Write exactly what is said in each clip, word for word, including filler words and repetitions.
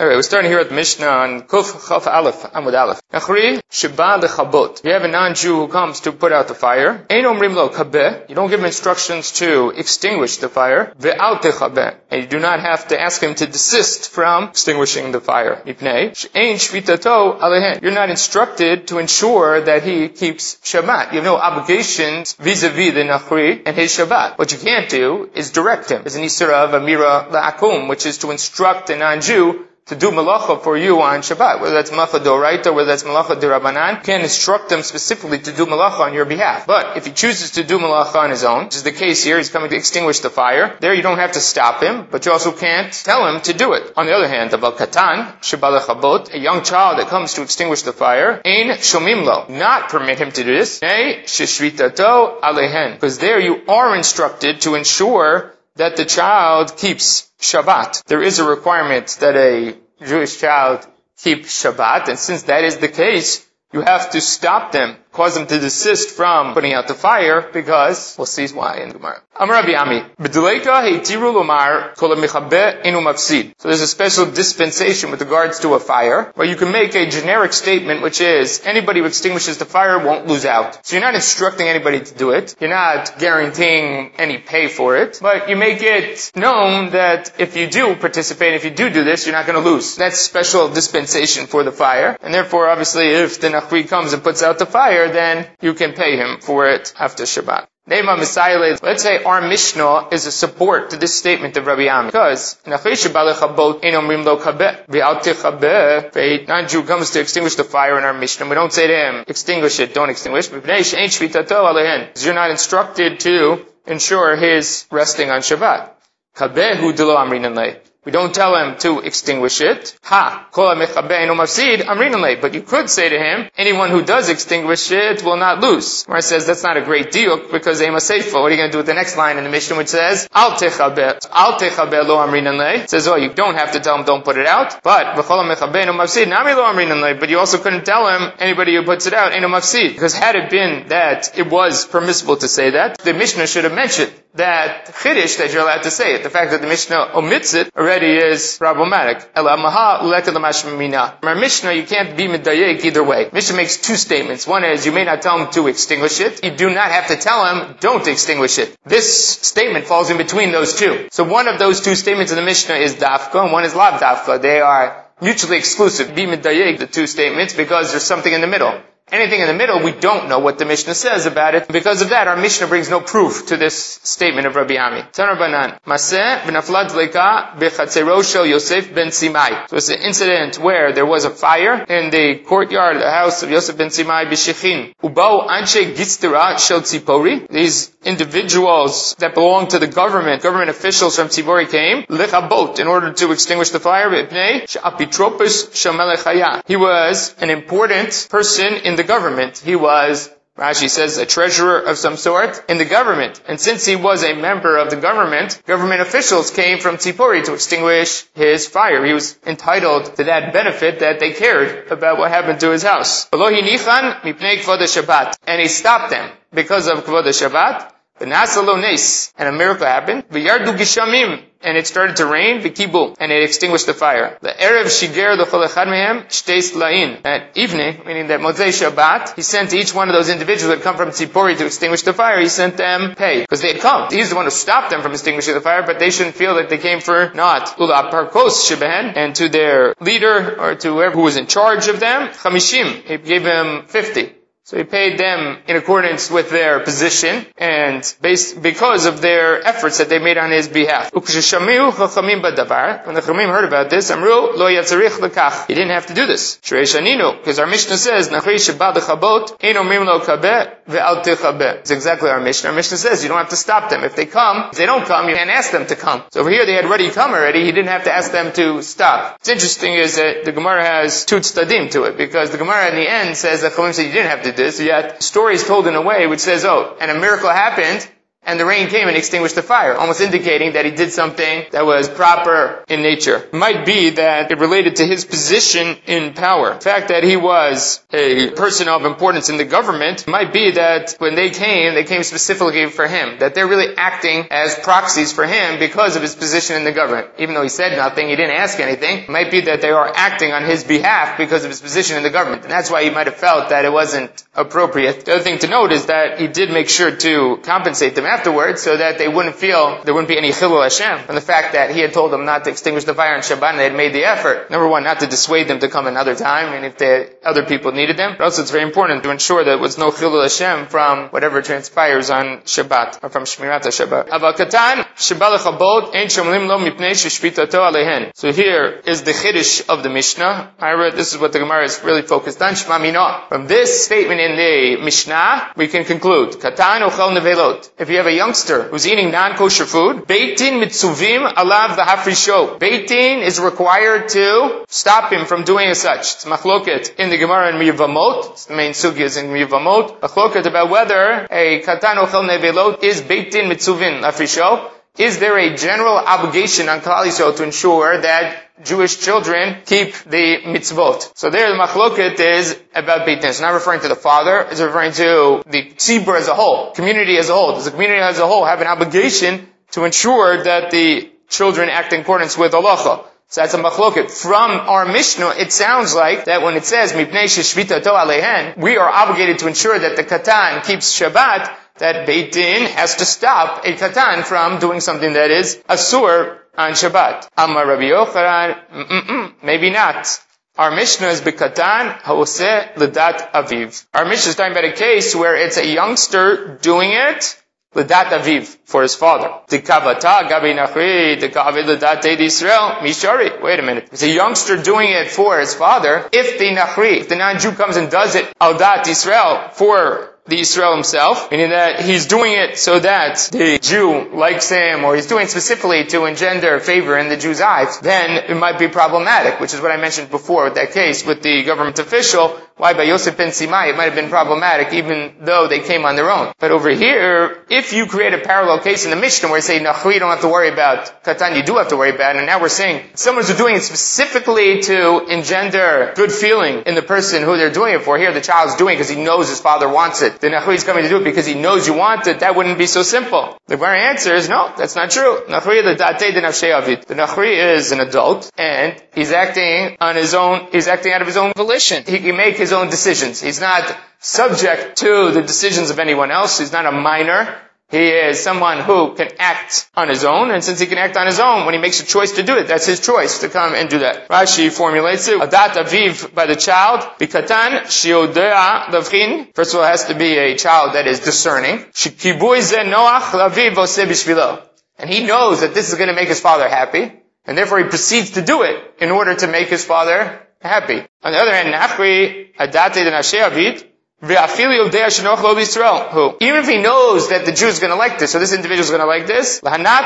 Alright, we're starting here at the Mishnah on Kuf Chaf Aleph, Amud Aleph. Nachri, Sheba lechabot. If you have a non-Jew who comes to put out the fire, Ein omrim lo kabeh. You don't give him instructions to extinguish the fire. Ve'al techabeh. And you do not have to ask him to desist from extinguishing the fire. Mipnei, She'ein shvitato alehen. You're not instructed to ensure that he keeps Shabbat. You have no obligations vis-a-vis the Nachri and his Shabbat. What you can't do is direct him. There's an Isra of Amira la'akum, which is to instruct a non-Jew to do malacha for you on Shabbat, whether that's malacha d'oraita, whether that's malacha d'Rabbanan. You can't instruct them specifically to do malacha on your behalf. But if he chooses to do malacha on his own, which is the case here, he's coming to extinguish the fire, there you don't have to stop him, but you also can't tell him to do it. On the other hand, about katan, sheba lechabot, a young child that comes to extinguish the fire, ein shomim lo, not permit him to do this, nei sheshvitato alehen, because there you are instructed to ensure that the child keeps Shabbat. There is a requirement that a Jewish child keep Shabbat, and since that is the case, you have to stop them, cause them to desist from putting out the fire, because we'll see why in the Gemara. Amar Rabbi Ami, b'deleika heitiru lomar kol ha'mechabeh enu mafsid. So there's a special dispensation with regards to a fire, where you can make a generic statement, which is, anybody who extinguishes the fire won't lose out. So you're not instructing anybody to do it, you're not guaranteeing any pay for it, but you make it known that if you do participate, if you do do this, you're not going to lose. That's special dispensation for the fire, and therefore, obviously, if the Nachri comes and puts out the fire, then you can pay him for it after Shabbat. Let's say our Mishnah is a support to this statement of Rabbi Ami. Because non-Jew comes to extinguish the fire in our Mishnah, we don't say to him, extinguish it, don't extinguish. Because you're not instructed to ensure his resting on Shabbat. We don't tell him to extinguish it. Ha! Kol ha'mechabeh enu mafsid, amrinan lei. But you could say to him, anyone who does extinguish it will not lose. Where it says that's not a great deal, because ema seifa. What are you going to do with the next line in the Mishnah, which says, al techabeh, al techabeh lo amrinan lei? It says, oh, you don't have to tell him, don't put it out. But, v'chol ha'mechabeh enu mafsid, nami lo amrinan lei. But you also couldn't tell him, anybody who puts it out, enu mafsid. Because had it been that it was permissible to say that, the Mishnah should have mentioned that chiddush that you're allowed to say it. The fact that the Mishnah omits it already is problematic. Our Mishnah, you can't be medayek either way. Mishnah makes two statements. One is, you may not tell him to extinguish it. You do not have to tell him, don't extinguish it. This statement falls in between those two. So one of those two statements in the Mishnah is dafka, and one is lav dafka. They are mutually exclusive. Be medayek, the two statements, because there's something in the middle. Anything in the middle, we don't know what the Mishnah says about it. Because of that, our Mishnah brings no proof to this statement of Rabbi Ami. Tanar Banan. Maseh v'naflat dleika b'chatzero shel Yosef ben Simai. So it's an incident where there was a fire in the courtyard of the house of Yosef ben Simai b'Shechin. Ubao anshe gitztera shel Tzipori. These individuals that belong to the government, government officials from Tzipori came, lechabot, in order to extinguish the fire, b'ipnei she'apitropos shel melech haya. He was an important person in the government. He was, Rashi says, a treasurer of some sort in the government. And since he was a member of the government, government officials came from Tzipori to extinguish his fire. He was entitled to that benefit that they cared about what happened to his house. And he stopped them because of Kvod HaShabbat. And a miracle happened. And it started to rain, v'kibu, and it extinguished the fire. The erev shiger l'chol echad mehem shteis la'in. At evening, meaning that Motzei Shabbat, he sent to each one of those individuals that had come from Tzipori to extinguish the fire, he sent them pay. Because they had come. He's the one who stopped them from extinguishing the fire, but they shouldn't feel that they came for naught. Ula parkos shebehen, and to their leader, or to whoever who was in charge of them, chamishim, he gave them fifty. So he paid them in accordance with their position and based because of their efforts that they made on his behalf. When the Chachamim heard about this, Amru lo yatzarich lekach. He didn't have to do this. Because our Mishnah says, It's exactly our Mishnah. Our Mishnah says you don't have to stop them. If they come, if they don't come, you can't ask them to come. So over here they had already come already. He didn't have to ask them to stop. What's interesting is that the Gemara has two tztadim to it, because the Gemara in the end says that Chachamim said you didn't have to this, yet the story is told in a way which says, oh, and a miracle happened, and the rain came and extinguished the fire, almost indicating that he did something that was proper in nature. It might be that it related to his position in power. The fact that he was a person of importance in the government might be that when they came, they came specifically for him, that they're really acting as proxies for him because of his position in the government. Even though he said nothing, he didn't ask anything, it might be that they are acting on his behalf because of his position in the government. And that's why he might have felt that it wasn't appropriate. The other thing to note is that he did make sure to compensate them afterwards so that they wouldn't feel, there wouldn't be any chilul Hashem from the fact that he had told them not to extinguish the fire on Shabbat and they had made the effort. Number one, not to dissuade them to come another time and if the other people needed them. But also it's very important to ensure that there was no chilul Hashem from whatever transpires on Shabbat or from Shmirat HaShabbat. Aval katan shebal chabod ein shomlim lo mipnei sheshpitato alehen. So here is the chiddush of the Mishnah. I read this is what the Gemara is really focused on. Shma mina. From this statement in the Mishnah, we can conclude katan ochel nevelot. If you have a youngster who's eating non-kosher food, Beit Din mitzuvim alav v'hafrisho. Beit Din is required to stop him from doing as such. It's machloket in the Gemara in Yevamot. It's the main sugyas in Yevamot. Machloket about whether a katan ochel nevelot is Beit Din mitzuvim lafrisho. Is there a general obligation on Klal Yisrael to ensure that Jewish children keep the mitzvot? So there the machloket is about Beit Din. It's not referring to the father, it's referring to the tzibur as a whole, community as a whole. Does the community as a whole have an obligation to ensure that the children act in accordance with halacha? So that's a machloket. From our Mishnah, it sounds like that when it says, Mipnei sheshvitato alehen, we are obligated to ensure that the katan keeps Shabbat, that Beit Din has to stop a katan from doing something that is asur on Shabbat. Amar Rabbi Yochanan, maybe not. Our Mishnah is b'katan haoseh l'dat aviv. Our Mishnah is talking about a case where it's a youngster doing it l'dat aviv, for his father. T'kavata gabi nachri t'kavid l'dat eid Yisrael mishari. Wait a minute. It's a youngster doing it for his father. If the nachri, if the non-Jew comes and does it al dat Yisrael for the Yisrael himself, meaning that he's doing it so that the Jew likes him, or he's doing it specifically to engender favor in the Jew's eyes, then it might be problematic, which is what I mentioned before with that case with the government official. Why by Yosef ben Simai it might have been problematic even though they came on their own. But over here, if you create a parallel case in the Mishnah where you say, Nachri, you don't have to worry about Katan, you do have to worry about it, and now we're saying someone's doing it specifically to engender good feeling in the person who they're doing it for. Here the child's doing it because he knows his father wants it. The Nachri is coming to do it because he knows you want it. That wouldn't be so simple. The very answer is no, that's not true. Nachri the Datei de Nafshei Avid. The Nachri is an adult and he's acting on his own, he's acting out of his own volition. He can make his own decisions. He's not subject to the decisions of anyone else. He's not a minor. He is someone who can act on his own, and since he can act on his own, when he makes a choice to do it, that's his choice to come and do that. Rashi formulates it, Adat Aviv by the child, Bikatan, Shiodea Lavchin. First of all, it has to be a child that is discerning. Shikibui ze Noach Laviv Ose Bishvilo. And he knows that this is going to make his father happy, and therefore he proceeds to do it in order to make his father happy. On the other hand, Nachri, Adate de Nashei Avid, who, even if he knows that the Jew is going to like this, or this individual is going to like this,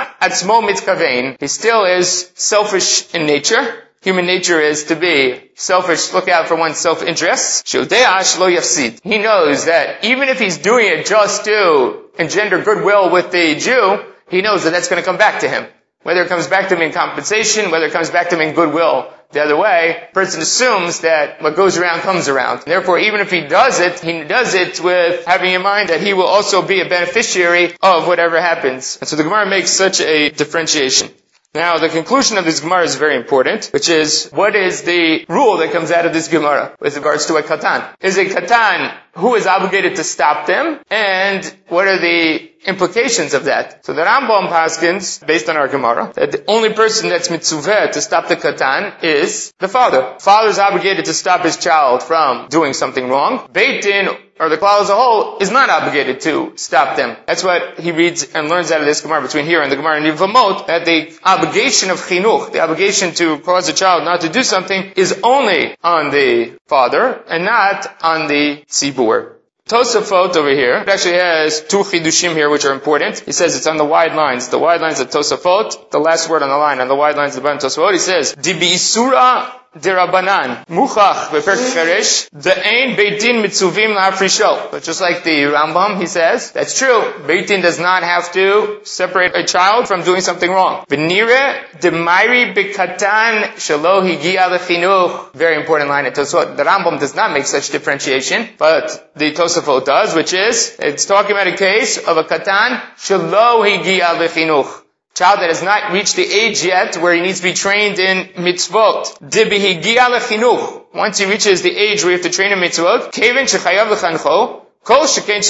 he still is selfish in nature. Human nature is to be selfish, look out for one's self-interests. He knows that even if he's doing it just to engender goodwill with the Jew, he knows that that's going to come back to him. Whether it comes back to him in compensation, whether it comes back to him in goodwill. The other way, a person assumes that what goes around comes around. Therefore, even if he does it, he does it with having in mind that he will also be a beneficiary of whatever happens. And so the Gemara makes such a differentiation. Now, the conclusion of this Gemara is very important, which is, what is the rule that comes out of this Gemara with regards to a katan? Is a katan who is obligated to stop them, and what are the implications of that? So the Rambam paskins, based on our Gemara, that the only person that's mitzuveh to stop the katan is the father. Father is obligated to stop his child from doing something wrong. Beit Din, or the klal as a whole, is not obligated to stop them. That's what he reads and learns out of this Gemara between here and the Gemara in Yevamot, that the obligation of chinuch, the obligation to cause a child not to do something, is only on the father and not on the tzibur. Tosafot over here, it actually has two chidushim here which are important. He says it's on the wide lines. The wide lines of Tosafot, the last word on the line, on the wide lines of the bottom Tosafot, he says, Di bi'isura dirabanan. Muchach beperk cherish. De'ein Beit Din mitzuvim la'afrisho. But just like the Rambam, he says, that's true. Beit Din does not have to separate a child from doing something wrong. V'nire de'mayri bekatan shelo higia lechinuch. Very important line. So the Rambam does not make such differentiation, but the Tosafot does, which is, it's talking about a case of a katan shelo higia lechinuch. Child that has not reached the age yet where he needs to be trained in mitzvot. Dibi higia lechinuch. Once he reaches the age where you have to train in mitzvot, kevin shechayav lechancho, then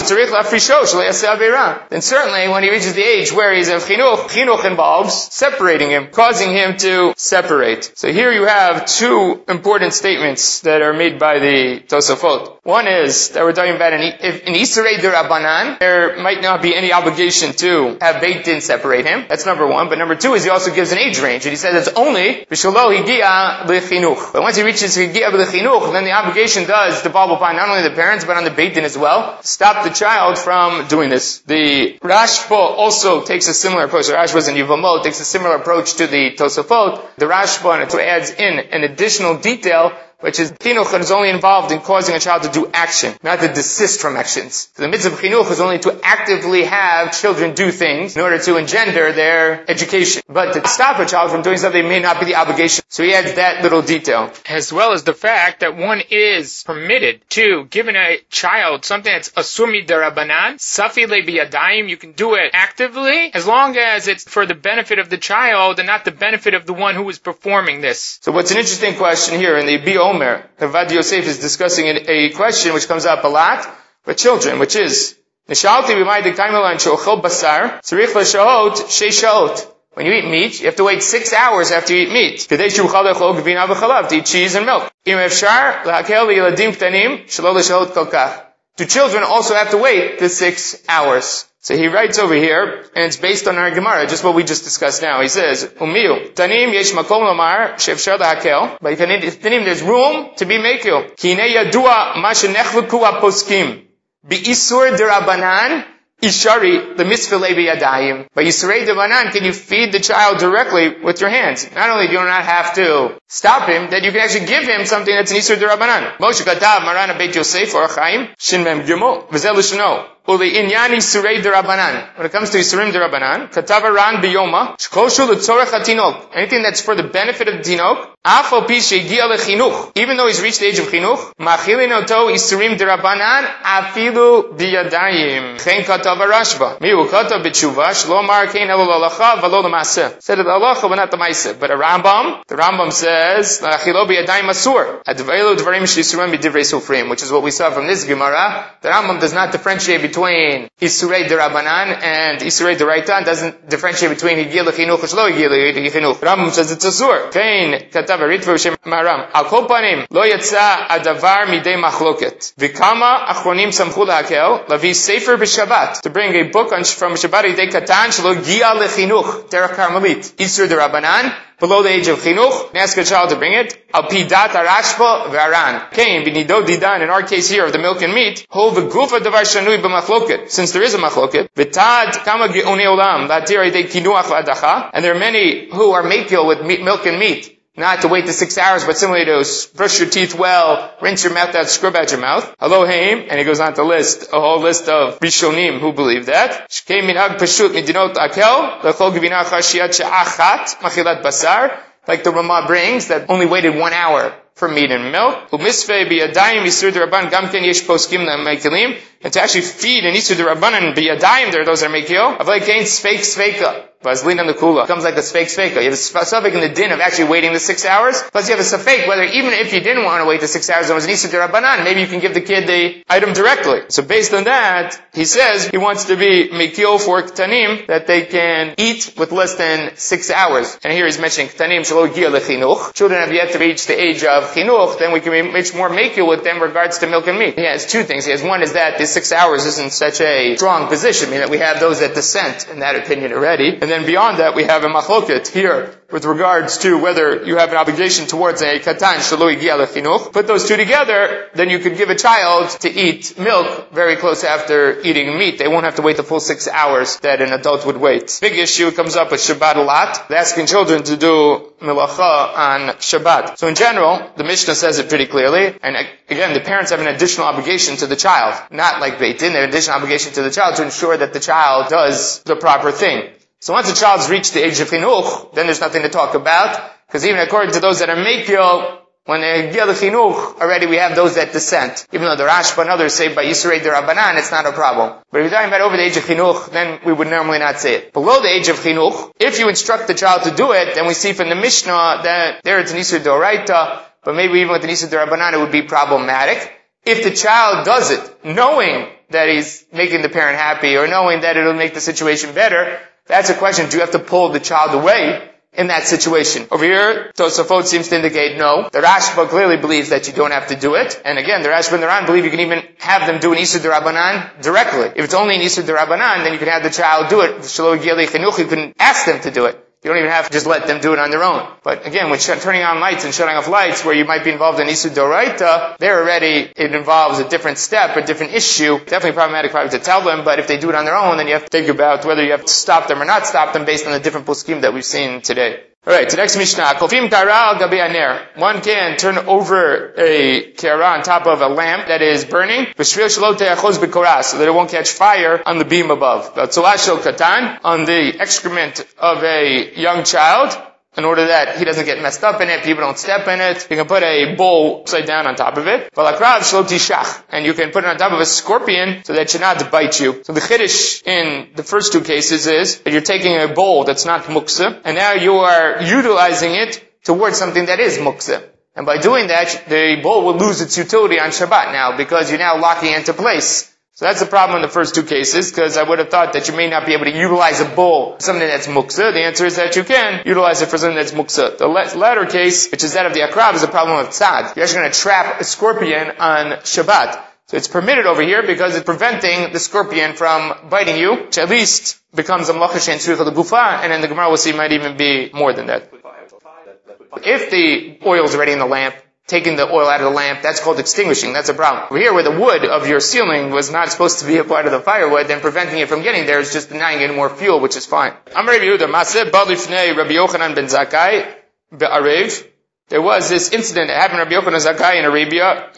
certainly when he reaches the age where he's in chinuch, chinuch involves separating him, causing him to separate. So here you have two important statements that are made by the Tosafot. One is that we're talking about an, if in Isurei Durabanan, there might not be any obligation to have Beit Din separate him. That's number one. But number two is he also gives an age range. And he says it's only B'shelo higia lechinuch. But once he reaches higia lechinuch, then the obligation does devolve upon not only the parents, but on the Beit Din as well. Stop the child from doing this. The Rashba also takes a similar approach. The Rashba in Yevamot takes a similar approach to the Tosafot. The Rashba adds in an additional detail, which is chinuch is only involved in causing a child to do action, not to desist from actions. So the mitzvah of chinuch is only to actively have children do things in order to engender their education. But to stop a child from doing something may not be the obligation. So he adds that little detail. As well as the fact that one is permitted to give a child something that's asur midarabanan, safi lebiyadayim, you can do it actively, as long as it's for the benefit of the child and not the benefit of the one who is performing this. So what's an interesting question here in the B O Omer, Havad Yosef is discussing a question which comes up a lot with children, which is, Nishalti b'may dekaimelan she'ochel basar, tzarich l'shahot sheish shaot. When you eat meat, you have to wait six hours after you eat meat. Kedei she'uchal lechol gevina v'chalav, to eat cheese and milk. Im efshar lahakel li'yeladim ktanim shelo l'shahot kol kach. Do children also have to wait the six hours? So he writes over here, and it's based on our Gemara, just what we just discussed now. He says, Umiyu, Tanim yesh makom lomar, she'efshar lahakel. By Tanim, there's room to be mekil. Ki hinei yadua ma shenechleku haposkim. Bi'isur derabanan, ishari, the mitzvah biyadayim. By Yisurei derabanan, can you feed the child directly with your hands? Not only do you not have to stop him, that you can actually give him something that's an Isur derabanan. Moshe katav Maran Beit Yosef or Chaim, Shin Mem Gimel, V'zel L'shno. When it comes to Yisurim Derabanan, Katava Ran Biyoma, Shkoshu L'tzorech HaTinok, anything that's for the benefit of the Tinok, Afal Pi Shegia Lechinuch, even though he's reached the age of Chinuch, Machilin Oto Yisurim Derabanan, Afilu Biyadayim. Chen Katava Rashba. Miu Katav B'tshuva, Shlomar Kein Elo L'alacha, V'lo L'maseh. Said it L'alacha, but not the Maaseh. But a Rambam, the Rambam says, L'achilo Biyadayim Asur. Adveilu Dvarim Sh'Yisurim B'divrei Sufrim, which is what we saw from this Gemara. The Rambam does not differentiate between between Isurei Derabanan and Isurei Deraita, doesn't differentiate between Higia Lechinuch and Shlo Higia Lechinuch. Rambam says it's Asur. Kein Katav Ritva B'Shem Maram. Al Kol Panim, Lo Yatsa Adavar Midei Machloket. V'kama Achronim Samchu Lahakel, Lavi Sefer B'Shabbat, to bring a book on, from Shabbat Hidei Katan, Shlo Higia Lechinuch, Derech Karmelit. Isur Derabanan, below the age of chinuch, and ask a child to bring it. Al pidat arashba v'aran. Kain b'nido didan, in our case here of the milk and meat, ho v'gufa davar shanui b'machloket, since there is a machloket. V'tad kama ge'onei olam, la'tir idei kinuach v'adacha, and there are many who are makil with meat, milk and meat. Not to wait the six hours, but similarly to brush your teeth well, rinse your mouth out, scrub out your mouth. Elohim, and he goes on to list a whole list of Rishonim who believe that. Shkei minhag pashut midinot akel, lechol gevina chashiat she'achat, machilat basar, like the Ramah brings, that only waited one hour for meat and milk. Umisvei biyadayim yisur d'Rabban gamken yesh poskim mekilim, and to actually feed an yisur d'Rabban and biyadayim, there are those that are mekil. Avay kain sfeik sfeika. Vazlin on the kula. It comes like a sfeik sfeika. You have a safek in the din of actually waiting the six hours. Plus you have a safek whether even if you didn't want to wait the six hours, it was an yisur d'Rabbanan, maybe you can give the kid the item directly. So based on that, he says he wants to be mekil for ktanim, that they can eat with less than six hours. And here he's mentioning ktanim shelo gia lechinuch. Children have yet to reach the age of chinuch, then we can be much more makil with them regards to milk and meat. He has two things. He has one is that the six hours isn't such a strong position, meaning that we have those that dissent in that opinion already. And then beyond that, we have a machloket here with regards to whether you have an obligation towards a katan shelo higia lechinuch. Put those two together, then you could give a child to eat milk very close after eating meat. They won't have to wait the full six hours that an adult would wait. Big issue comes up with Shabbat a lot. They're asking children to do melacha on Shabbat. So in general, the Mishnah says it pretty clearly. And again, the parents have an additional obligation to the child. Not like Beit Din, they have an additional obligation to the child to ensure that the child does the proper thing. So once the child's reached the age of chinuch, then there's nothing to talk about. Because even according to those that are mekil, when they get the chinuch, already we have those that dissent. Even though the Rashba and others say by Yisrei D'Rabbanan, it's not a problem. But if you're talking about over the age of chinuch, then we would normally not say it. Below the age of chinuch, if you instruct the child to do it, then we see from the Mishnah that there it's an Isur D'Oraita, but maybe even with an Isur D'Rabbanan it would be problematic. If the child does it, knowing that he's making the parent happy, or knowing that it'll make the situation better, that's a question. Do you have to pull the child away in that situation? Over here, Tosafot seems to indicate no. The Rashba clearly believes that you don't have to do it. And again, the Rashba and the Ran believe you can even have them do an Isur D'Rabbanan directly. If it's only an Isur D'Rabbanan, then you can have the child do it. Shelo higia lechinuch, you can ask them to do it. You don't even have to just let them do it on their own. But again, with sh- turning on lights and shutting off lights, where you might be involved in Isur D'Oraita, there already, it involves a different step, a different issue. Definitely problematic probably to tell them, but if they do it on their own, then you have to think about whether you have to stop them or not stop them based on the different poskim that we've seen today. Alright, the next Mishnah. Kofim kara al gabi aner. One can turn over a kara on top of a lamp that is burning, so that it won't catch fire on the beam above. Katan, on the excrement of a young child, in order that he doesn't get messed up in it, people don't step in it. You can put a bowl upside down on top of it. And you can put it on top of a scorpion so that it should not bite you. So the chiddush in the first two cases is that you're taking a bowl that's not muksa, and now you are utilizing it towards something that is muksa. And by doing that, the bowl will lose its utility on Shabbat now, because you're now locking it into place. So that's the problem in the first two cases, because I would have thought that you may not be able to utilize a bowl for something that's muksa. The answer is that you can utilize it for something that's muksa. The latter case, which is that of the akrav, is a problem of tzad. You're actually going to trap a scorpion on Shabbat. So it's permitted over here because it's preventing the scorpion from biting you, which at least becomes a malacha she'en tzricha l'gufa, and then the Gemara will see might even be more than that. If the oil's already in the lamp, taking the oil out of the lamp, that's called extinguishing. That's a problem. Over here, where the wood of your ceiling was not supposed to be a part of the firewood, then preventing it from getting there is just denying it more fuel, which is fine. Amar Rabbi Yehuda, Maseh ba lifnei Rabbi Yochanan ben Zakkai be'arev. There was this incident that happened to Rabbi Yochanan Zakkai in Arabia.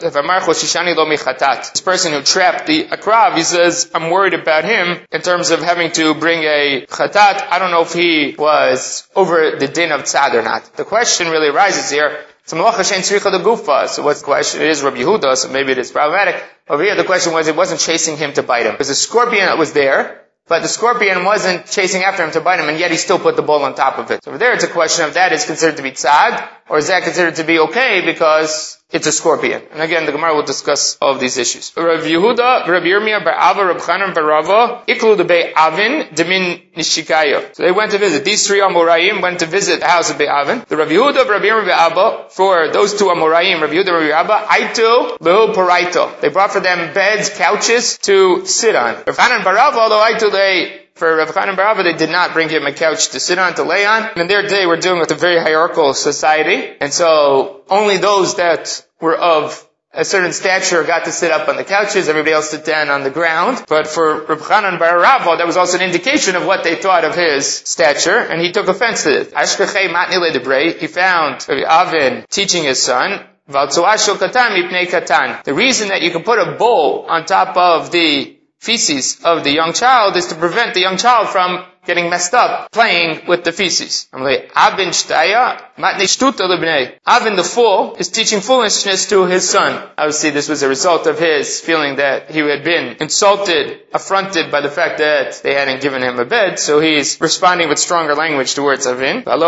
This person who trapped the akrav, he says, I'm worried about him in terms of having to bring a chatat. I don't know if he was over the din of tzad or not. The question really arises here. So what's the question? It is Rabbi Yehuda, so maybe it is problematic. Over here the question was, it wasn't chasing him to bite him. Because the scorpion that was there, but the scorpion wasn't chasing after him to bite him, and yet he still put the bowl on top of it. So over there it's a question of that is considered to be tzad, or is that considered to be okay because it's a scorpion? And again, the Gemara will discuss all of these issues. Rav Yehuda, Rav Yirmiyah, Bar Ava, Rav Chanan, Bar Rava, Iklu de Bei Avin, Demin Nishikayo. So they went to visit. These three Amoraim went to visit the house of Bei Avin. The Rav Yehuda, Rav Yirmiyah, Bar Abba, for those two Amoraim, Rav Yehuda, Rav Abba, Aitu, Lehu Paraito. They brought for them beds, couches to sit on. Rav Chanan, Bar Rava, although Aitu, they For Rav Chanan Bar Ava, they did not bring him a couch to sit on, to lay on. And in their day, we're dealing with a very hierarchical society. And so, only those that were of a certain stature got to sit up on the couches, everybody else sit down on the ground. But for Rav Chanan Bar Rava, that was also an indication of what they thought of his stature, and he took offense to it. He found Rav Avin teaching his son, the reason that you can put a bowl on top of the feces of the young child is to prevent the young child from getting messed up playing with the feces. Avin the fool is teaching foolishness to his son. Obviously this was a result of his feeling that he had been insulted, affronted by the fact that they hadn't given him a bed, so he's responding with stronger language towards Avin. Why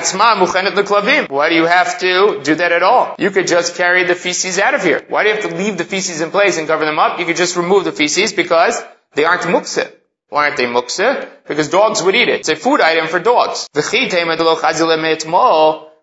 do you have to do that at all? You could just carry the feces out of here. Why do you have to leave the feces in place and cover them up? You could just remove the feces because they aren't muktzeh. Why aren't they muktzeh? Because dogs would eat it. It's a food item for dogs.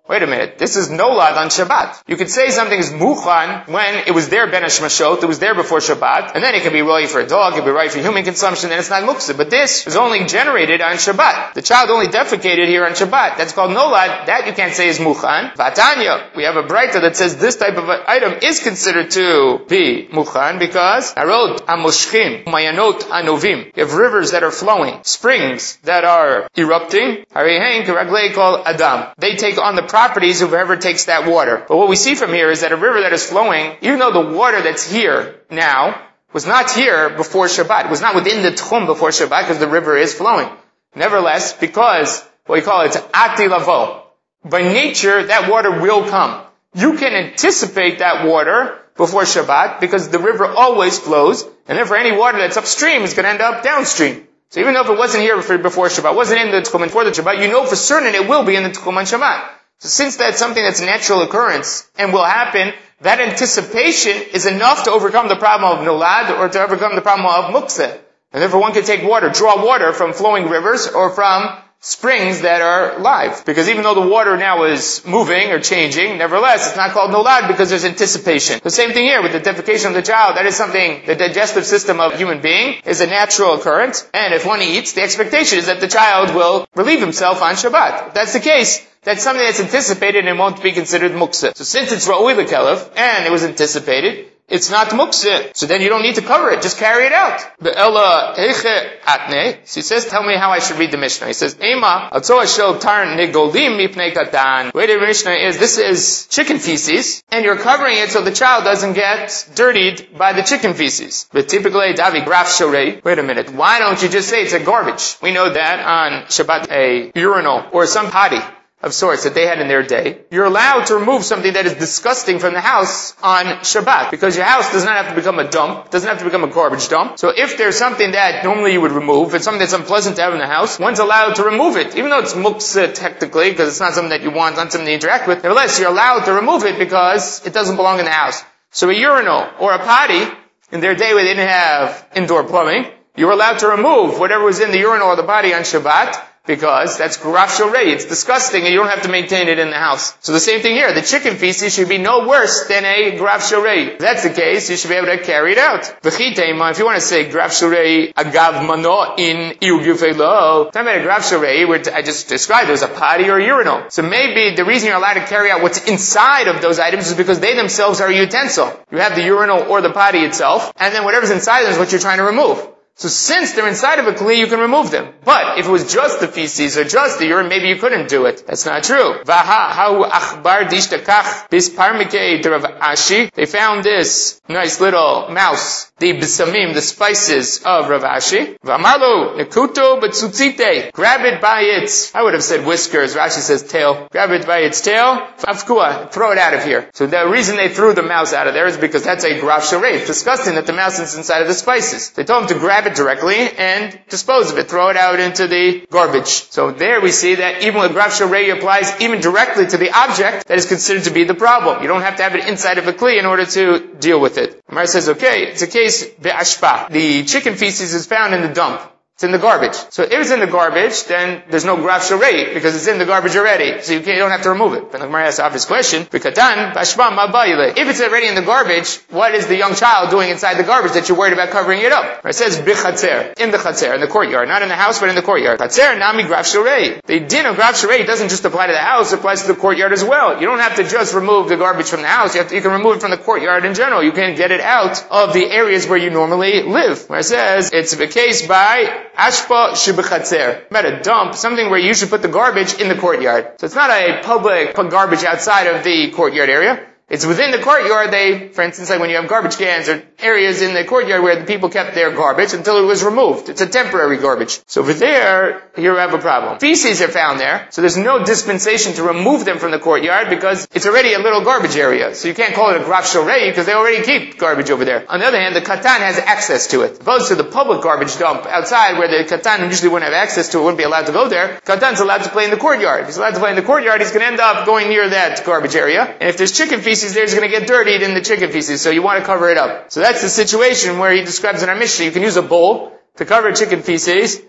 Wait a minute, this is nolad on Shabbat. You could say something is muchan when it was there ben hashmashot, it was there before Shabbat, and then it could be right for a dog, it could be right for human consumption, then it's not muksa. But this was only generated on Shabbat. The child only defecated here on Shabbat. That's called nolad. That you can't say is muchan. Vatanya, we have a braita that says this type of item is considered to be muchan because arot amoshchim, mayanot anovim. You have rivers that are flowing, springs that are erupting. Harihen karaglei kol adam. They take on the properties of whoever takes that water. But what we see from here is that a river that is flowing, even though the water that's here now was not here before Shabbat, it was not within the tchum before Shabbat because the river is flowing. Nevertheless, because what we call it ati lavo, by nature that water will come. You can anticipate that water before Shabbat because the river always flows, and therefore any water that's upstream is going to end up downstream. So even though if it wasn't here before Shabbat, wasn't in the tchum before the Shabbat, you know for certain it will be in the tchum on Shabbat. So since that's something that's a natural occurrence and will happen, that anticipation is enough to overcome the problem of nolad or to overcome the problem of muktzeh. And therefore one can take water, draw water from flowing rivers or from springs that are live. Because even though the water now is moving or changing, nevertheless it's not called nolad because there's anticipation. The same thing here with the defecation of the child. That is something, the digestive system of a human being is a natural occurrence. And if one eats, the expectation is that the child will relieve himself on Shabbat. If that's the case, that's something that's anticipated and won't be considered muktzeh. So since it's ra'ui l'kelef, and it was anticipated, it's not muktzeh. So then you don't need to cover it, just carry it out. Be'ela heiche atne. So he says, tell me how I should read the Mishnah. He says, Ema, atzo ashel tar nigolim mipnei katan. The way the Mishnah is, this is chicken feces, and you're covering it so the child doesn't get dirtied by the chicken feces. But typically, davi graf shorei. Wait a minute, why don't you just say it's a garbage? We know that on Shabbat, a urinal, or some potty of sorts that they had in their day, you're allowed to remove something that is disgusting from the house on Shabbat, because your house does not have to become a dump, doesn't have to become a garbage dump. So if there's something that normally you would remove, and something that's unpleasant to have in the house, one's allowed to remove it, even though it's muktzeh technically, because it's not something that you want, not something to interact with. Nevertheless, you're allowed to remove it because it doesn't belong in the house. So a urinal or a potty, in their day where they didn't have indoor plumbing, you were allowed to remove whatever was in the urinal or the potty on Shabbat, because that's graf shorei. It's disgusting and you don't have to maintain it in the house. So the same thing here. The chicken feces should be no worse than a graf shorei. If that's the case, you should be able to carry it out. V'chitema, if you want to say graf shorei agav mano in iu gufelo, talking about a graf shorei, where I just described, there's a potty or a urinal. So maybe the reason you're allowed to carry out what's inside of those items is because they themselves are a utensil. You have the urinal or the potty itself, and then whatever's inside them is what you're trying to remove. So since they're inside of a kli, you can remove them. But if it was just the feces or just the urine, maybe you couldn't do it. That's not true. They found this nice little mouse, the bisamim, the spices of Rav Ashi. Grab it by its, I would have said whiskers, Rashi says tail. Grab it by its tail, throw it out of here. So the reason they threw the mouse out of there is because that's a graf shorei. It's disgusting that the mouse is inside of the spices. They told him to grab it directly and dispose of it, throw it out into the garbage. So there we see that even with graf shorei applies even directly to the object that is considered to be the problem. You don't have to have it inside of a kli in order to deal with it. Amar says, okay, it's a case be'ashpa. The chicken feces is found in the dump. It's in the garbage. So if it's in the garbage, then there's no graf shorei because it's in the garbage already. So you, can't, you don't have to remove it. But the Gemara asks the obvious question: V'katan b'ashpa ma ba'ile. If it's already in the garbage, what is the young child doing inside the garbage that you're worried about covering it up? It says b'chatzer, in the chatzer, in the courtyard, not in the house, but in the courtyard. Chatzer nami graf shorei. The din of graf shorei doesn't just apply to the house; it applies to the courtyard as well. You don't have to just remove the garbage from the house. You have to, you can remove it from the courtyard in general. You can get it out of the areas where you normally live. Where it says it's the case by ashpa shibachatzer. About a dump, something where you should put the garbage in the courtyard. So it's not a public put garbage outside of the courtyard area. It's within the courtyard. They, for instance, like when you have garbage cans or areas in the courtyard where the people kept their garbage until it was removed. It's a temporary garbage. So over there, here we have a problem. Feces are found there, so there's no dispensation to remove them from the courtyard because it's already a little garbage area. So you can't call it a graf shorei because they already keep garbage over there. On the other hand, the katan has access to it. Opposed to the public garbage dump outside where the katan usually wouldn't have access to it, wouldn't be allowed to go there, katan's allowed to play in the courtyard. If he's allowed to play in the courtyard, he's going to end up going near that garbage area. And if there's chicken feces there's going to get dirtied in the chicken feces, so you want to cover it up. So that's the situation where he describes in our Mishnah. You can use a bowl to cover chicken feces,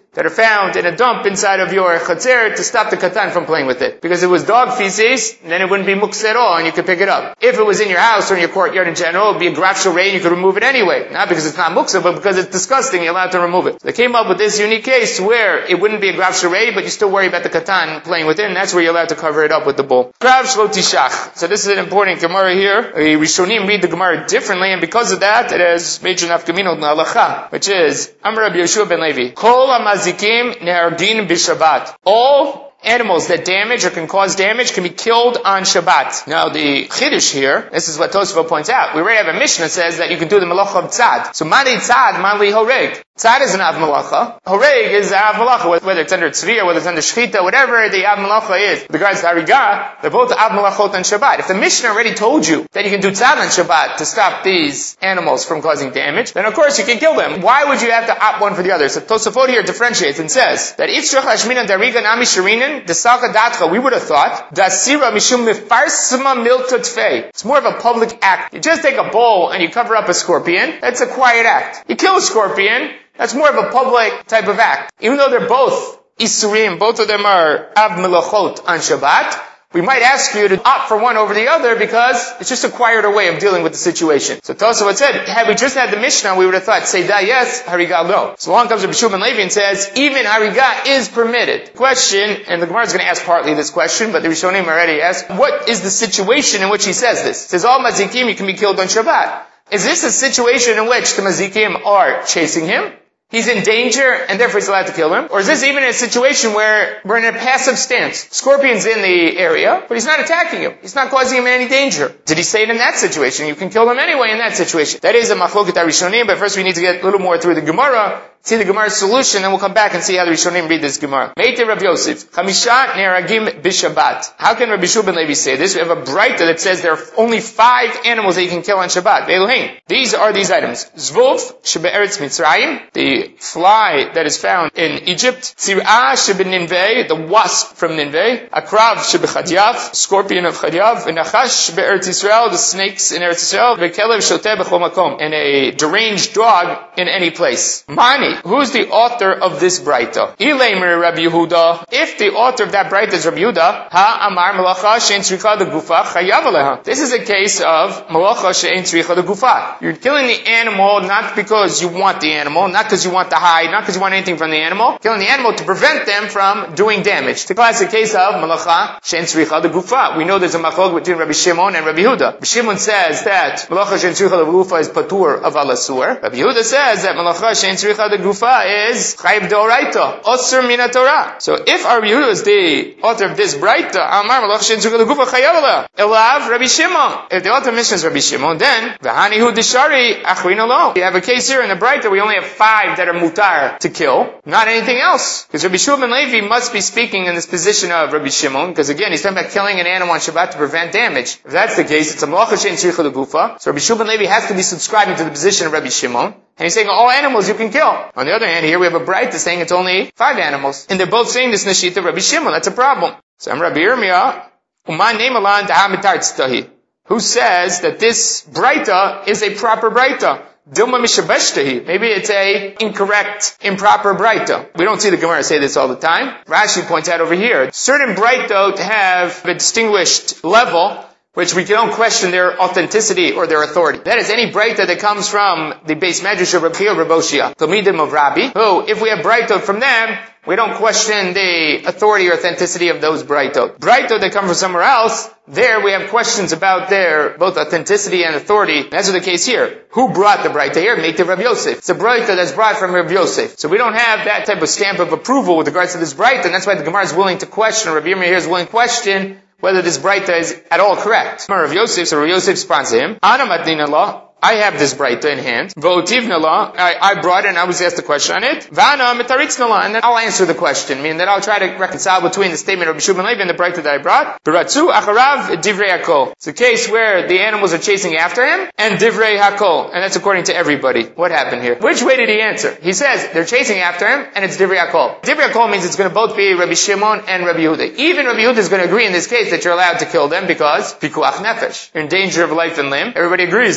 that are found in a dump inside of your chatzer to stop the katan from playing with it. Because if it was dog feces, then it wouldn't be muksa at all and you could pick it up. If it was in your house or in your courtyard in general, it would be a graf shel rei and you could remove it anyway. Not because it's not muksa, but because it's disgusting, you're allowed to remove it. So they came up with this unique case where it wouldn't be a graf shel rei, but you still worry about the katan playing with it, and that's where you're allowed to cover it up with the bowl. Graf shlo tishach. So this is an important Gemara here. The Rishonim read the Gemara differently, and because of that, it has major nafkamino in halacha, which is Amar Rabbi Yeshua ben Levi. Kol hamazikim ne'ardin b'Shabbat. All animals that damage or can cause damage can be killed on Shabbat. Now the Chiddush here, this is what Tosfot points out. We already have a Mishnah that says that you can do the malacha of tzad. So mani tzad, mani horeg. Tzad is an av malacha. Horeg is av malacha, whether it's under tzvi or whether it's under shchita, whatever the av malacha is. With regards to harigah, they're both av malachot on Shabbat. If the Mishnah already told you that you can do tzad on Shabbat to stop these animals from causing damage, then of course you can kill them. Why would you have to opt one for the other? So Tosfot here differentiates and says that if shech hashminan dariga nami shirinin, the Saka Datcha, we would have thought, Dasira Mishum Mifarsma Miltotfei. It's more of a public act. You just take a bowl and you cover up a scorpion. That's a quiet act. You kill a scorpion. That's more of a public type of act. Even though they're both Isurim, both of them are Av Melachot on Shabbat, we might ask you to opt for one over the other because it's just a quieter way of dealing with the situation. So Tosafot said, had we just had the Mishnah, we would have thought, Seidah yes, Harigah no. So along comes Rabbi Shua ben Levi and says, even Harigah is permitted. Question, and the Gemara is going to ask partly this question, but the Rishonim already asked, what is the situation in which he says this? He says, all Mazikim, you can be killed on Shabbat. Is this a situation in which the Mazikim are chasing him? He's in danger, and therefore he's allowed to kill him? Or is this even a situation where we're in a passive stance? Scorpion's in the area, but he's not attacking him. He's not causing him any danger. Did he say it in that situation? You can kill him anyway in that situation. That is a machloket Rishonim, but first we need to get a little more through the Gemara, see the Gemara's solution, and we'll come back and see how the Rishonim read this Gemara. Meite Rav Yosef, Chamisha Neragim B'Shabbat. How can Rabbi Shua ben Levi say this? We have a Braita that says there are only five animals that you can kill on Shabbat. Ve'eluhein. These are these items. Zvov, Shebe'eretz Mitzrayim, the fly that is found in Egypt. Tzir'ah Shebe'Ninveh, the wasp from Ninveh. Akrav Shebe'Chadyav, scorpion of Chadyav. V'Nachash Be'eretz Yisrael, the snakes in Eretz Yisrael. V'Kelev Shoteh B'chol Makom, and a deranged dog in any place. Mani. Who's the author of this Braita? Ileimer Rabbi Yehuda. If the author of that Braita is Rabbi Yehuda, Ha Amar Malacha She'en Tzricha L'Gufa Chayav Aleha. This is a case of Malacha She'en Tzricha L'Gufa. You're killing the animal not because you want the animal, not because you want the hide, not because you want anything from the animal. Killing the animal to prevent them from doing damage. The classic case of Malacha She'en Tzricha L'Gufa. We know there's a machlok between Rabbi Shimon and Rabbi Yehuda. Rabbi Shimon says that Malacha She'en Tzricha L'Gufa is patur of Alasur. Rabbi Yehuda says that Malacha She'en Tzricha Gufa is Chayiv D'Oraita, Osir Mina Torah. So if Rabbi Yehuda is the author of this Braita, Amar Malach She'en Tzricha Gufa Chayav Aleha, Elav Rabbi Shimon. If the author of Mishnah is Rabbi Shimon, then V'hani Hu Dishari Achrin Alo. We have a case here in the Braita. We only have five that are mutar to kill, not anything else. Because Rabbi Shua ben Levi must be speaking in this position of Rabbi Shimon, because again he's talking about killing an animal on Shabbat to prevent damage. If that's the case, it's a Malach She'en Tzricha Gufa. So Rabbi Shua ben Levi has to be subscribing to the position of Rabbi Shimon. And he's saying all animals you can kill. On the other hand, here we have a Braita saying it's only five animals. And they're both saying this Nashita Rabbi Shimon. That's a problem. So I'm Rabbi Yirmiyah, Uman Neimalan Da'amitar Tztahi, who says that this Braita is a proper Braita. Dilma Mishabeshtahi. Maybe it's a incorrect, improper Braita. We don't see the Gemara say this all the time. Rashi points out over here, certain Braitot have a distinguished level, which we don't question their authenticity or their authority. That is any Braita that comes from the base medrash of Rabbi Chia Rabbi Oshia, Talmidim of Rabbi, who, if we have Braitot from them, we don't question the authority or authenticity of those Braitot. Braitot that come from somewhere else, there we have questions about their both authenticity and authority. That's the case here. Who brought the Braita here? Make the Rabbi Yosef. It's a Braita that's brought from Rabbi Yosef. So we don't have that type of stamp of approval with regards to this Braita, and that's why the Gemara is willing to question, Rabbi Yirmiyah here is willing to question whether this Braita is at all correct. Rav Yosef, so Rav Yosef responds to him, Ana matnina la, I have this Braita in hand. V'otivna la, I, I brought it and I was asked a question on it. V'ana mitaritzna la, and then I'll answer the question, meaning that I'll try to reconcile between the statement of Rabbi Shua ben Levi and the Braita that I brought. B'ratzu acharav divrei hakol. It's a case where the animals are chasing after him, and divrei hakol, and that's according to everybody. What happened here? Which way did he answer? He says they're chasing after him, and it's divrei hakol. Divrei hakol means it's going to both be Rabbi Shimon and Rabbi Yehuda. Even Rabbi Yehuda is going to agree in this case that you're allowed to kill them because pikuach nefesh. You're in danger of life and limb. Everybody agrees that you can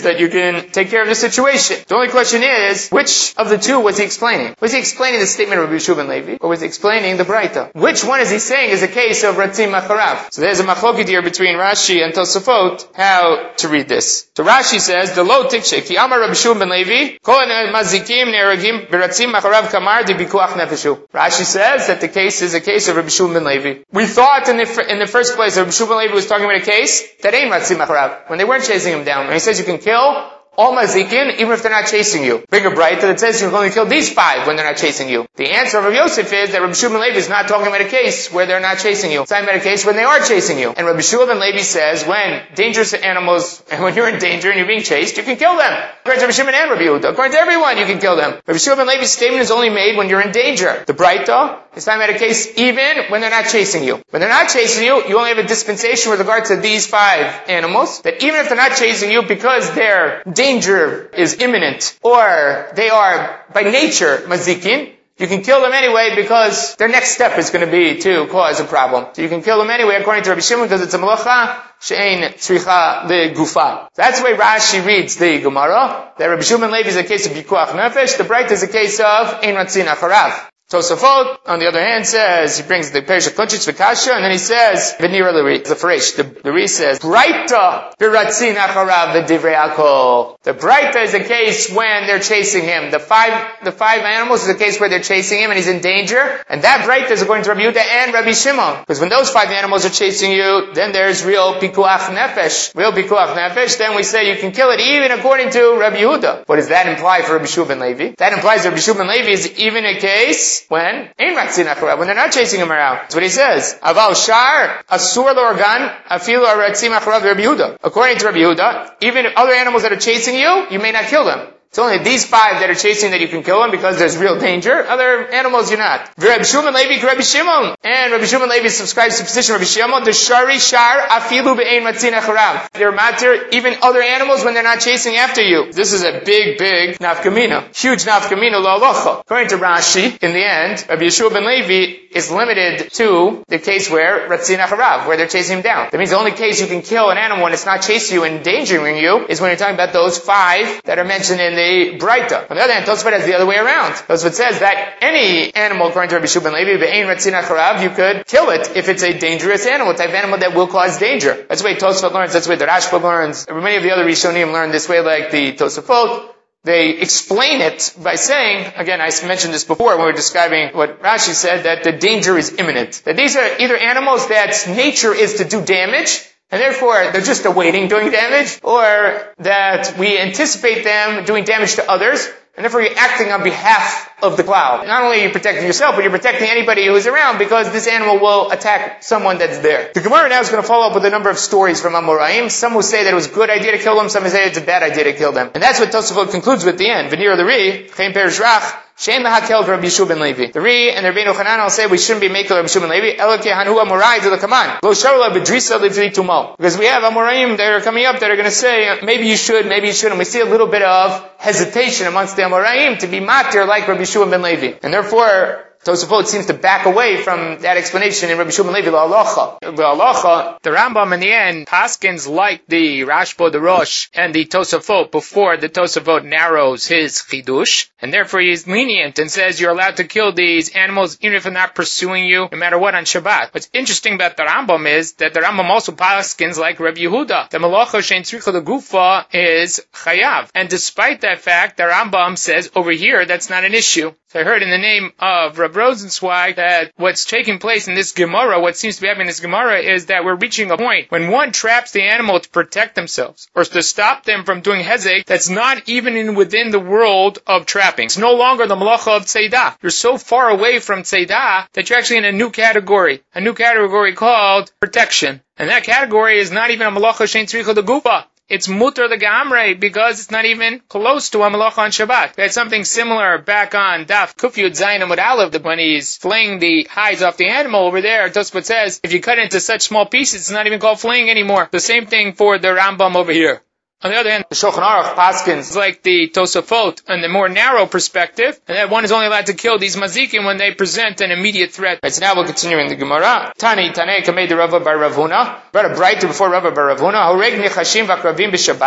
can take care of the situation. The only question is, which of the two was he explaining? Was he explaining the statement of Rabbi Yeshua ben Levi, or was he explaining the Braita? Which one is he saying is a case of Ratzim Acharav? So there's a machlokes here between Rashi and Tosafot how to read this. So Rashi says, the lo tikshe, ki amar Rabbi Yeshua ben Levi, kol mazikim neragim beratzim acharav kamar di bikuach nefeshu. Rashi says that the case is a case of Rabbi Yeshua ben Levi. We thought in the, in the first place that Rabbi Yeshua ben Levi was talking about a case that ain't Ratzim Acharav, when they weren't chasing him down. When he says you can kill all mazikin, even if they're not chasing you. Bring a Braita that says you can only kill these five when they're not chasing you. The answer of Rabbi Yosef is that Rabbi Shua ben Levi is not talking about a case where they're not chasing you. It's talking about a case when they are chasing you. And Rabbi Shua ben Levi says when dangerous animals, and when you're in danger and you're being chased, you can kill them. According to Rabbi Shimon and Rabbi Yehuda. According to everyone, you can kill them. Rabbi Shua ben Levi's statement is only made when you're in danger. The Braita is talking about a case even when they're not chasing you. When they're not chasing you, you only have a dispensation with regard to these five animals, that even if they're not chasing you because their danger is imminent, or they are by nature mazikin, you can kill them anyway because their next step is going to be to cause a problem. So you can kill them anyway according to Rabbi Shimon because it's a malacha she'ein tzricha legufa. That's the way Rashi reads the Gemara, that Rabbi Shimon Levi is a case of pikuach nefesh, the Braita is a case of ein ratzin acharav. Tosafot, on the other hand, says, he brings the Perish HaKunchitz V'Kasha, and then he says, V'nira L'Ri, the Farish, the, the Ri says, Braita v'ratzin acharav v'divrei akol. The Braita is a case when they're chasing him. The five, the five animals is a case where they're chasing him and he's in danger, and that Braita is according to Rabbi Yehuda and Rabbi Shimon. Because when those five animals are chasing you, then there's real pikuach nefesh. Real pikuach nefesh, then we say you can kill it even according to Rabbi Yehuda. What does that imply for Rabbi Shua ben Levi? That implies that Rabbi Shua ben Levi is even a case when ein ratzin acharav, when they're not chasing him around. That's what he says. Aval shar asur l'organ afilu aratzim acharav Rabbi Yehuda. According to Rabbi Yehuda, even other animals that are chasing you, you may not kill them. It's only these five that are chasing that you can kill them because there's real danger. Other animals you're not. Rabbi Shua ben Levi, Rabbi Shimon. And Rabbi Shua ben Levi subscribes to the position of Rabbi Shimon. The shari shar afilu be'ein ratzin acharav. They're matter even other animals when they're not chasing after you. This is a big, big nafkamina. Huge nafkamina la'alocha. According to Rashi, in the end, Rabbi Yeshua ben Levi is limited to the case where ratzin acharav, where they're chasing him down. That means the only case you can kill an animal when it's not chasing you and endangering you is when you're talking about those five that are mentioned in the the Braita. On the other hand, Tosafot has the other way around. Tosafot says that any animal, according to Rabbi Shua ben Levi, be'ein ratzin acharav, you could kill it if it's a dangerous animal, type of animal that will cause danger. That's the way Tosafot learns, that's the way the Rashba learns. Many of the other Rishonim learn this way, like the Tosafot. They explain it by saying, again, I mentioned this before when we were describing what Rashi said, that the danger is imminent. That these are either animals that nature is to do damage, and therefore they're just awaiting doing damage, or that we anticipate them doing damage to others, and therefore you're acting on behalf of the cloud. Not only are you protecting yourself, but you're protecting anybody who's around because this animal will attack someone that's there. The Gemara now is going to follow up with a number of stories from Amoraim. Some will say that it was a good idea to kill them, some will say it's a bad idea to kill them. And that's what Tosafot concludes with the end. V'nira l'ri, Chaim Perish Rach, Shein lahakel Rabbi Yeshua ben Levi. The Ri and the Rabbeinu Hanan will say we shouldn't be making Rabbi Yeshua ben Levi. Elokei hanu amorai d'lekaman. Lo sharla b'drisa l'v'itumo. Because we have Amoraim that are coming up that are going to say maybe you should, maybe you shouldn't. We see a little bit of hesitation amongst the Amoraim to be matir like Rabbi Yeshua ben Levi. And therefore, Tosafot seems to back away from that explanation in Rabbi Shua ben Levi la'alacha. La'alacha, the Rambam in the end, Paskins like the Rashba, the Rosh, and the Tosafot before the Tosafot narrows his chidush, and therefore he is lenient and says you're allowed to kill these animals even if they're not pursuing you, no matter what on Shabbat. What's interesting about the Rambam is that the Rambam also Paskins like Rabbi Yehuda. The Malacha shein tzricha legufa is chayav. And despite that fact, the Rambam says over here that's not an issue. So I heard in the name of Rabbi Rosenzweig that what's taking place in this Gemara, what seems to be happening in this Gemara, is that we're reaching a point when one traps the animal to protect themselves, or to stop them from doing hezek, that's not even in within the world of trapping. It's no longer the malacha of tzeidah. You're so far away from tzeidah that you're actually in a new category, a new category called protection. And that category is not even a malacha shein tzricha legufa. It's mutter the gamre because it's not even close to a malacha on Shabbat. We had something similar back on Daf Kufyud Zayin Amud Aleph when he's flaying the hides off the animal over there. Tosfot says if you cut it into such small pieces, it's not even called flaying anymore. The same thing for the Rambam over here. On the other hand, the Shulchan Aruch Paskins is like the Tosafot and the more narrow perspective, and that one is only allowed to kill these mazikim when they present an immediate threat. Right, so now we'll continue in the Gemara. Tani Tanei Kamei de Rava bar Ravuna. Brought a Braita before Rava bar Ravuna. Horeg nichashim v'akravim b'Shabbat.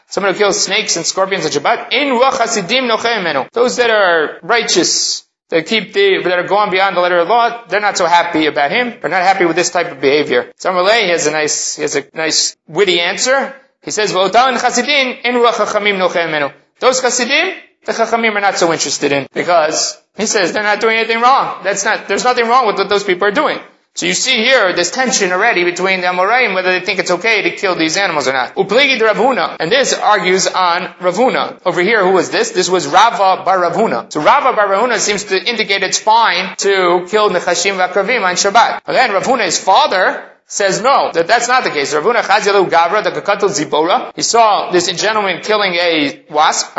someone who kills snakes and scorpions on Shabbat, in ruach hasidim nochem menu. Those that are righteous, that keep the, that are going beyond the letter of law, they're not so happy about him. They're not happy with this type of behavior. Samalei has a nice, he has a nice witty answer. He says, "V'otan chasidin in ruach hachamim nochem menu." Those chasidim, the chachamim are not so interested in, because he says they're not doing anything wrong. That's not, there's nothing wrong with what those people are doing. So you see here, there's tension already between the Amoraim, whether they think it's okay to kill these animals or not. Upligi de Rav Huna. And this argues on Rav Huna. Over here, who was this? This was Rava bar Rav Huna. So Rava bar Rav Huna seems to indicate it's fine to kill Nechashim v'Akravim on Shabbat. But then Rav Huna, his father, says no, that that's not the case. Rav Huna chazilu gavra, the kakatul zibora. He saw this gentleman killing a wasp.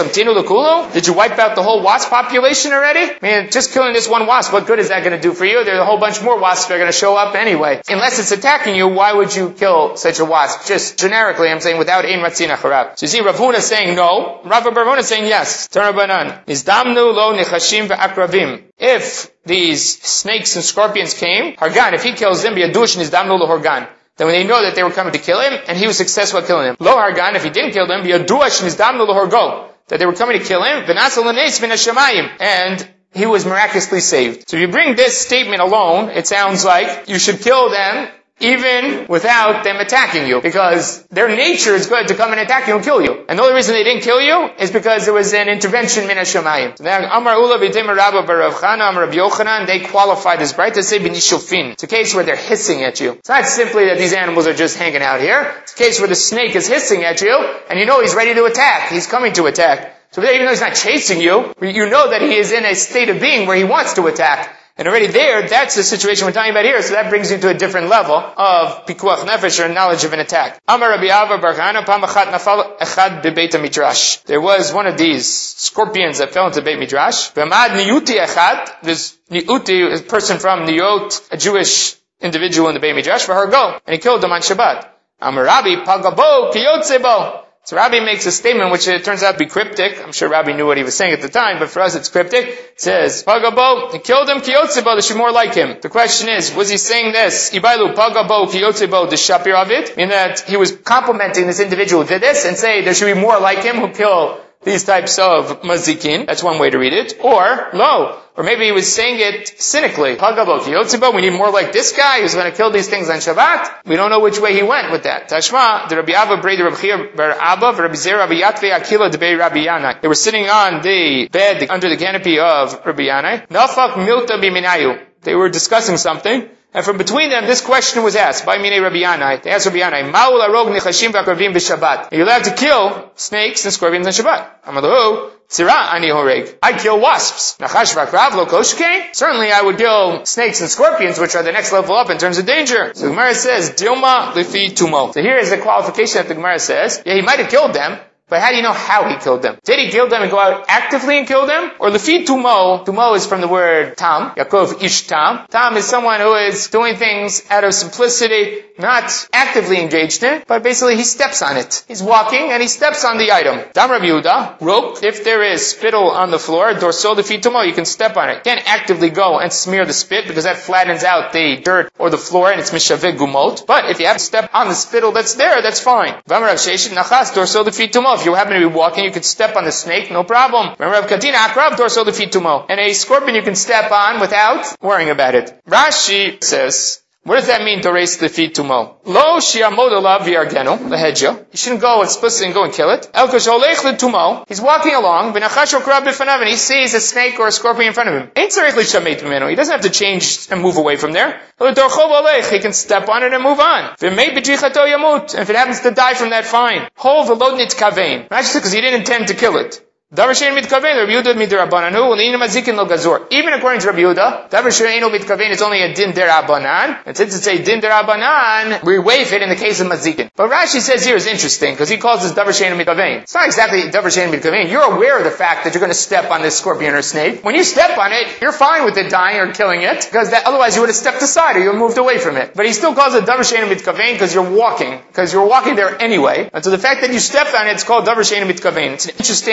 Did you wipe out the whole wasp population already? I mean, just killing this one wasp, what good is that going to do for you? There's a whole bunch more wasps that are going to show up anyway. Unless it's attacking you, why would you kill such a wasp? Just generically, I'm saying without ein ratzin acharab. So you see Rav Huna saying no, Rav bar Huna saying yes. Tarabanan. Nizdamnu lo nechashim v'akravim. If these snakes and scorpions came, Hargan, if he kills them, biyadush nizdamnu lo Hargan. Then when they know that they were coming to kill him, and he was successful at killing them. Lo Hargan, if he didn't kill them, biyadush nizdamnu lo Hargo. That they were coming to kill him, v'nasal l'neis min hashamayim. And he was miraculously saved. So if you bring this statement alone, it sounds like you should kill them even without them attacking you, because their nature is good to come and attack you and kill you. And the only reason they didn't kill you is because there was an intervention min hashamayim. So now, Amar Ula v'dim Rabba bar Rav Chana, Amar Rabbi Yochanan, they qualified as bright to say b'nishofin. It's a case where they're hissing at you. It's not simply that these animals are just hanging out here. It's a case where the snake is hissing at you, and you know he's ready to attack. He's coming to attack. So even though he's not chasing you, you know that he is in a state of being where he wants to attack. And already there, that's the situation we're talking about here, so that brings you to a different level of pikuach nefesh, or knowledge of an attack. Amar Rabbi Ava bar Chana, pam achat nafal echad bebeit midrash. There was one of these scorpions that fell into Beit Midrash. V'amad niyuti echad, this niyuti is a person from Niyot, a Jewish individual in the Beit Midrash, v'hargo, and he killed him on Shabbat. Amar Rabbi pagabo kiyotzebo. So Rabbi makes a statement which it turns out to be cryptic. I'm sure Rabbi knew what he was saying at the time, but for us it's cryptic. It says, Pagabo, he killed him, kiyotzebo, there should be more like him. The question is, was he saying this? Ibailu, Pagabo, kiyotzebo, the shapir of it? Meaning that he was complimenting this individual who did this and say there should be more like him who kill these types of mazikin. That's one way to read it. Or, lo. Or maybe he was saying it cynically. Pagabo, kiyotzebo, we need more like this guy who's going to kill these things on Shabbat. We don't know which way he went with that. Tashma, the Rabbi Abba, Brei, the Rabbi Chia, Bar Abba, Rabbi Zer, Rabbi Yatve, Akila, the Bei Rabbi Yanai. They were sitting on the bed under the canopy of Rabbi Yanai. Nafak milta biminayu. They were discussing something. And from between them, this question was asked by Minei Rabbi Yanai. They asked Rabbi Yanai, Ma'ul arog nechashim v'akravim b'Shabbat. Are you allowed to kill snakes and scorpions on Shabbat? Amalahu, tzira ani horeg. I kill wasps. Nachash v'akrav lo koshkein. Certainly I would kill snakes and scorpions, which are the next level up in terms of danger. So the Gemara says, Dilma lifi tumo. So here is the qualification that the Gemara says. Yeah, he might have killed them. But how do you know how he killed them? Did he kill them and go out actively and kill them? Or lefi tumo, tumo is from the word tam, Yaakov ish tam. Tam is someone who is doing things out of simplicity, not actively engaged in, but basically he steps on it. He's walking and he steps on the item. Dam Rabbi Yehuda, rope, if there is spittle on the floor, dorsal lefi tumo, you can step on it. You can't actively go and smear the spit because that flattens out the dirt or the floor and it's mishaveh gumot. But if you have to step on the spittle that's there, that's fine. Vam Rav Sheshet nachas dorsal lefi tumo. If you happen to be walking, you can step on the snake, no problem. Remember, Rav Katina akrav dorsal lefi tumo. And a scorpion you can step on without worrying about it. Rashi says, what does that mean, Doreis lefi tumo? Lo shi'amod alav v'yargenu, lehedja. You shouldn't go explicitly and go and kill it. El kasholech letumo. He's walking along, v'nachash okrav b'fanav, and he sees a snake or a scorpion in front of him. Ain't tzarich l'shamet mimenu. He doesn't have to change and move away from there. Dorchov olech. He can step on it and move on. V'mei b'jichato yamut. And if it happens to die from that, fine. Hol v'lo nitkavein. Not just because he didn't intend to kill it. Davar she'ein mitkavein, Rabbi Yehuda midrabananu, u'le'ina mazikin lo gazor. Even according to Rabbi Yehuda, davar she'ein mitkavein is only a din derabanan. And since it's a din derabanan, we waive it in the case of mazikin. But Rashi says here is interesting, because he calls this davar she'ein mitkavein. It's not exactly davar she'ein mitkavein. You're aware of the fact that you're going to step on this scorpion or snake. When you step on it, you're fine with it dying or killing it, because that, otherwise you would have stepped aside or you would have moved away from it. But he still calls it davar she'ein mitkavein because you're walking, because you're walking there anyway. And so the fact that you stepped on it, it's called davar she'ein mitkavein. It's an interesting formulation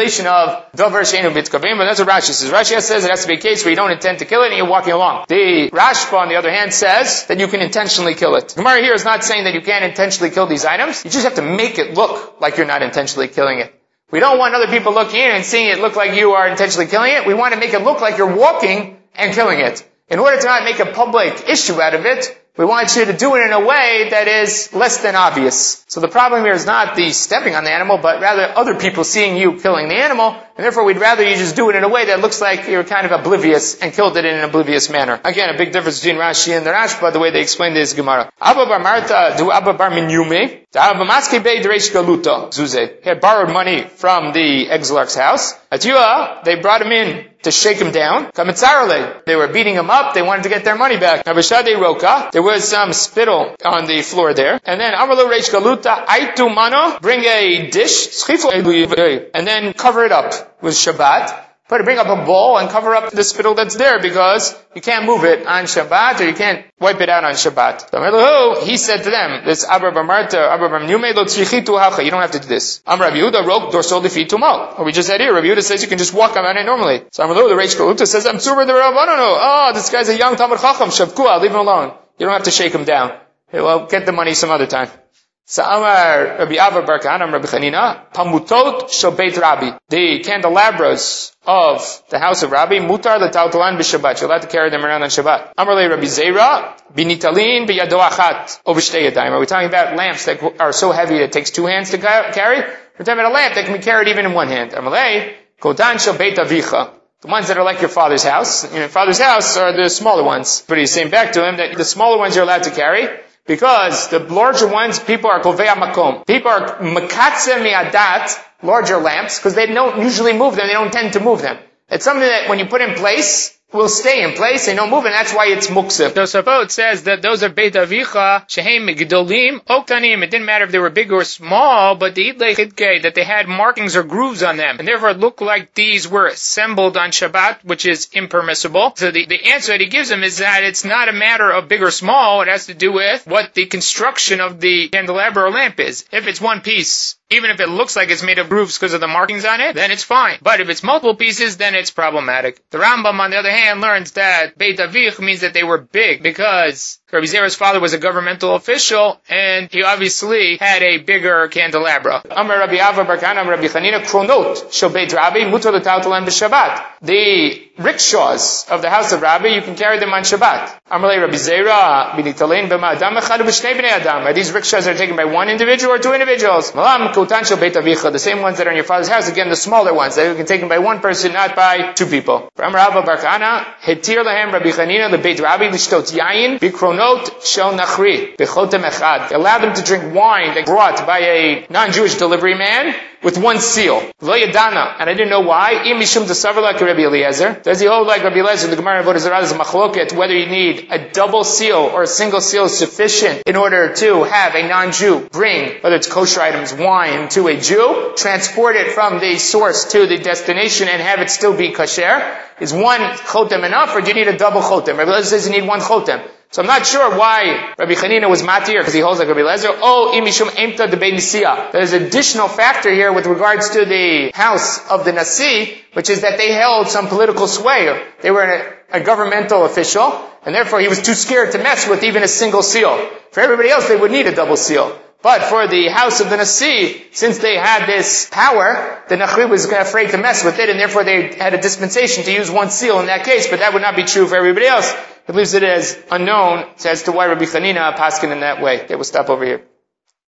stipulation of Dover Sheinu Bitkabim, but that's what Rashi says. Rashi says it has to be a case where you don't intend to kill it and you're walking along. The Rashba, on the other hand, says that you can intentionally kill it. Gemara here is not saying that you can't intentionally kill these items. You just have to make it look like you're not intentionally killing it. We don't want other people looking in and seeing it look like you are intentionally killing it. We want to make it look like you're walking and killing it. In order to not make a public issue out of it, we want you to do it in a way that is less than obvious. So the problem here is not the stepping on the animal, but rather other people seeing you killing the animal, and therefore we'd rather you just do it in a way that looks like you're kind of oblivious and killed it in an oblivious manner. Again, a big difference between Rashi and the Rashba, the way they explain this Gemara. Abba bar Marta du Abba bar Minyume, Abba Maski Bey Deresh Galuta, Zuze. He had borrowed money from the exilarch's house. Atiyah, they brought him in to shake him down. Kamitzarale, they were beating him up, they wanted to get their money back. Abishade Roka, there was some spittle on the floor there. And then Amrlo Reish Galuta, Aitu Mano, bring a dish, and then cover it up with Shabbat. Put it, bring up a bowl and cover up the spittle that's there because you can't move it on Shabbat or you can't wipe it out on Shabbat. So he said to them, this Abba bar Marta, Abba bar Minyume lo tzrichitu hacha, you don't have to do this. Am Rabbi Yehuda rok dorsol lefi tumal. Or we just said here, Rabbi Yehuda says you can just walk on it normally. So Amrlo, the Reish Galuta says, I'm super the Rabbananu. Oh, this guy's a young Talmud Chacham, Shavkua, leave him alone. You don't have to shake him down. Hey, well, get the money some other time. Sa'amar Rabbi Ava bar Kahana, Rabbi Chanina, Pamutot Shobeit Rabbi. The candelabras of the house of Rabbi, Mutar l'tautolan b'Shabbat. You're allowed to carry them around on Shabbat. Amar le Rabbi Zeira, b'nitalin b'yado achat, o b'shtei yadayim. Are we talking about lamps that are so heavy that it takes two hands to carry? We're talking about a lamp that can be carried even in one hand. Amar le, Kodan Shobeit Avicha. The ones that are like your father's house. Your father's house are the smaller ones. But he's saying back to him that the smaller ones you're allowed to carry, because the larger ones, people are kovei makom. People are makatze mi'adat, larger lamps, because they don't usually move them, they don't tend to move them. It's something that when you put in place, will stay in place, they don't move, and that's why it's muksef. So Tosafot says that those are Beit Avicha, Shehem Gdolim, Oktanim. It didn't matter if they were big or small, but the Idlei Chidkei, that they had markings or grooves on them, and therefore it looked like these were assembled on Shabbat, which is impermissible. So the, the answer that he gives him is that it's not a matter of big or small, it has to do with what the construction of the candelabra or lamp is. If it's one piece, even if it looks like it's made of grooves because of the markings on it, then it's fine. But if it's multiple pieces, then it's problematic. The Rambam, on the other hand, learns that Beit Avich means that they were big because Rabbi Zera's father was a governmental official and he obviously had a bigger candelabra. Amar Rabbi Ava bar Kahana, Rabbi Chanina, Kronot shel Beit Rabbi mutar l'tautolan b'Shabbat. The rickshaws of the house of Rabbi, you can carry them on Shabbat. Amar le Rabbi Zera, b'nitalein b'ma adam echad u'b'shnei b'nei adam. Are these rickshaws that are taken by one individual or two individuals? Malam kotan shel Beit Avicha, the same ones that are in your father's house, again the smaller ones that you can take them by one person, not by two people. Amar Ava bar Kahana, hetir lahem Rabbi Chanina lebeit Rabbi l'shtot yayin b'kronot shel nachri b'chotem echad. Allow them to drink wine that brought by a non-Jewish delivery man with one seal. Lo yadana, and I didn't know why. Im mishum desavar like Rabbi Eliezer. Does he hold like Rabbi Eliezer? The Gemara of Avodah Zarah is a machloket whether you need a double seal or a single seal is sufficient in order to have a non-Jew bring, whether it's kosher items, wine to a Jew, transport it from the source to the destination and have it still be kasher. Is one chotem enough, or do you need a double chotem? Rabbi Eliezer says you need one chotem. So I'm not sure why Rabbi Chanina was matir, because he holds like Rabbi Eliezer. Oh, imishum emta de bein nisiya. There's an additional factor here with regards to the house of the Nasi, which is that they held some political sway. They were a, a governmental official, and therefore he was too scared to mess with even a single seal. For everybody else, they would need a double seal. But for the house of the Nasi, since they had this power, the Nachri was afraid to mess with it, and therefore they had a dispensation to use one seal in that case, but that would not be true for everybody else. It leaves it as unknown as to why Rabbi Chanina paskin in that way. Okay, we'll stop over here.